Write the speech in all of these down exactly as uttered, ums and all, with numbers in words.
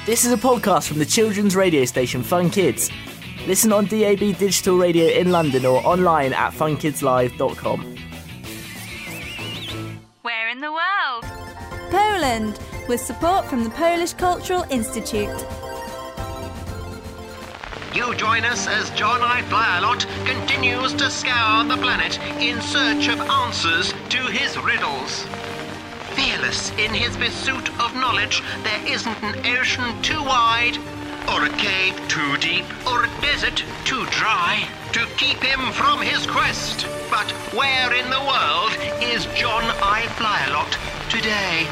This is a podcast from the children's radio station Fun Kids. Listen on D A B Digital Radio in London or online at fun kids live dot com. Where in the world? Poland, with support from the Polish Cultural Institute. You join us as John I. Flyalot continues to scour the planet in search of answers to his riddles. Fearless in his pursuit of knowledge, there isn't an ocean too wide, or a cave too deep, or a desert too dry to keep him from his quest. But where in the world is John I. Flyalot today?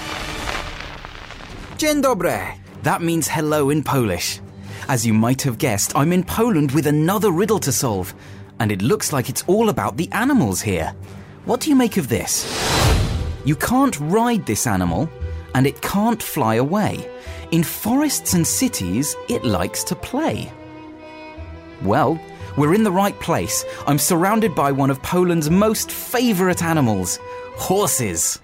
Dzień dobry. That means hello in Polish. As you might have guessed, I'm in Poland with another riddle to solve. And it looks like it's all about the animals here. What do you make of this? You can't ride this animal, and it can't fly away. In forests and cities, it likes to play. Well, we're in the right place. I'm surrounded by one of Poland's most favourite animals, horses.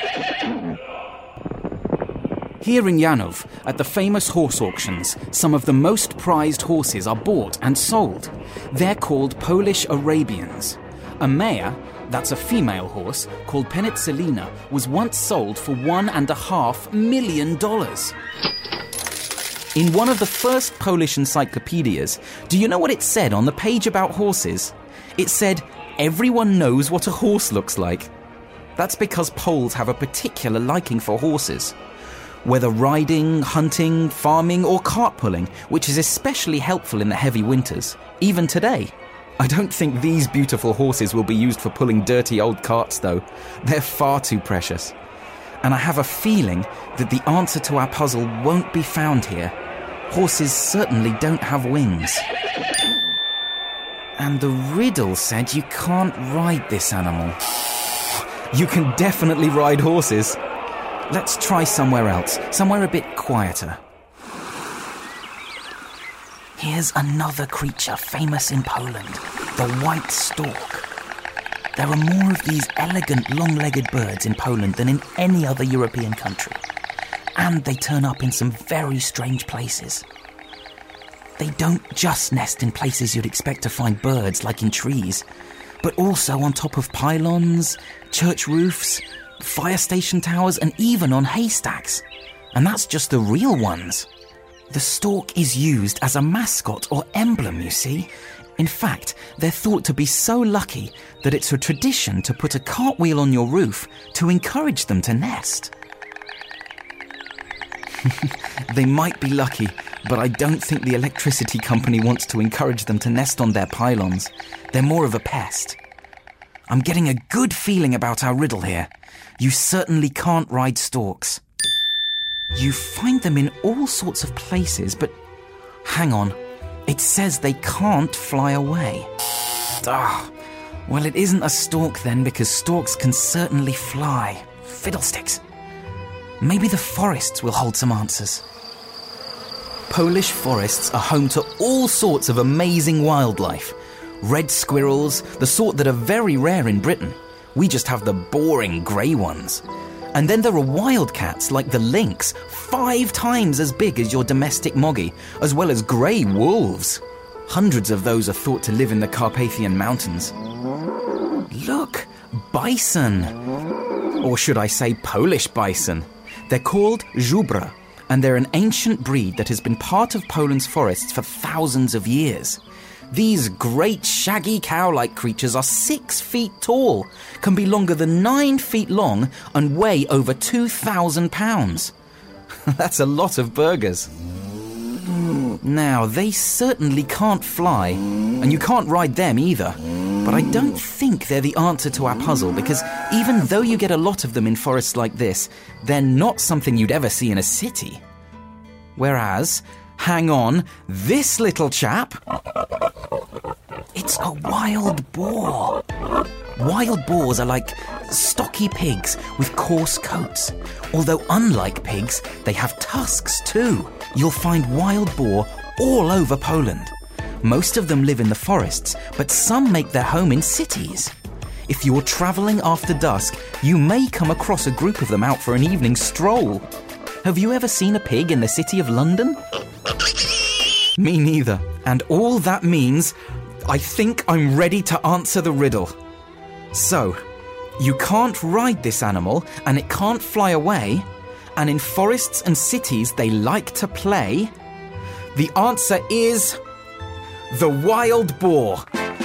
Here in Janów, at the famous horse auctions, some of the most prized horses are bought and sold. They're called Polish Arabians. A mare, that's a female horse, called Penicillina, was once sold for one and a half million dollars. In one of the first Polish encyclopedias, do you know what it said on the page about horses? It said, everyone knows what a horse looks like. That's because Poles have a particular liking for horses. Whether riding, hunting, farming or cart pulling, which is especially helpful in the heavy winters, even today. I don't think these beautiful horses will be used for pulling dirty old carts though. They're far too precious. And I have a feeling that the answer to our puzzle won't be found here. Horses certainly don't have wings. And the riddle said you can't ride this animal. You can definitely ride horses. Let's try somewhere else, somewhere a bit quieter. Here's another creature famous in Poland, the white stork. There are more of these elegant, long-legged birds in Poland than in any other European country. And they turn up in some very strange places. They don't just nest in places you'd expect to find birds, like in trees, but also on top of pylons, church roofs, fire station towers, and even on haystacks. And that's just the real ones. The stork is used as a mascot or emblem, you see. In fact, they're thought to be so lucky that it's a tradition to put a cartwheel on your roof to encourage them to nest. They might be lucky, but I don't think the electricity company wants to encourage them to nest on their pylons. They're more of a pest. I'm getting a good feeling about our riddle here. You certainly can't ride storks. You find them in all sorts of places, but hang on. It says they can't fly away. Ah, well, it isn't a stork then, because storks can certainly fly. Fiddlesticks. Maybe the forests will hold some answers. Polish forests are home to all sorts of amazing wildlife. Red squirrels, the sort that are very rare in Britain. We just have the boring grey ones. And then there are wildcats like the lynx, five times as big as your domestic moggy, as well as grey wolves. Hundreds of those are thought to live in the Carpathian Mountains. Look, bison. Or should I say Polish bison? They're called żubra, and they're an ancient breed that has been part of Poland's forests for thousands of years. These great shaggy cow-like creatures are six feet tall, can be longer than nine feet long, and weigh over two thousand pounds. That's a lot of burgers. Now, they certainly can't fly, and you can't ride them either. But I don't think they're the answer to our puzzle, because even though you get a lot of them in forests like this, they're not something you'd ever see in a city. Whereas, hang on, this little chap... It's a wild boar. Wild boars are like stocky pigs with coarse coats. Although unlike pigs, they have tusks too. You'll find wild boar all over Poland. Most of them live in the forests, but some make their home in cities. If you're travelling after dusk, you may come across a group of them out for an evening stroll. Have you ever seen a pig in the city of London? Me neither. And all that means, I think I'm ready to answer the riddle. So, you can't ride this animal, and it can't fly away, and in forests and cities they like to play. The answer is the wild boar.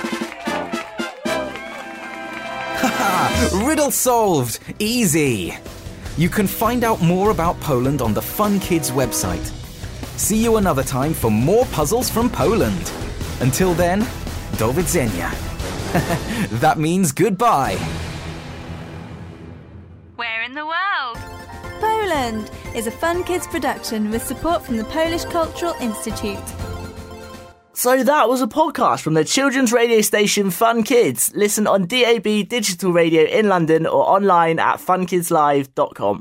Haha! Riddle solved! Easy! You can find out more about Poland on the Fun Kids website. See you another time for more puzzles from Poland. Until then, do widzenia. That means goodbye. Where in the world? Poland is a Fun Kids production with support from the Polish Cultural Institute. So that was a podcast from the children's radio station Fun Kids. Listen on D A B Digital Radio in London or online at fun kids live dot com.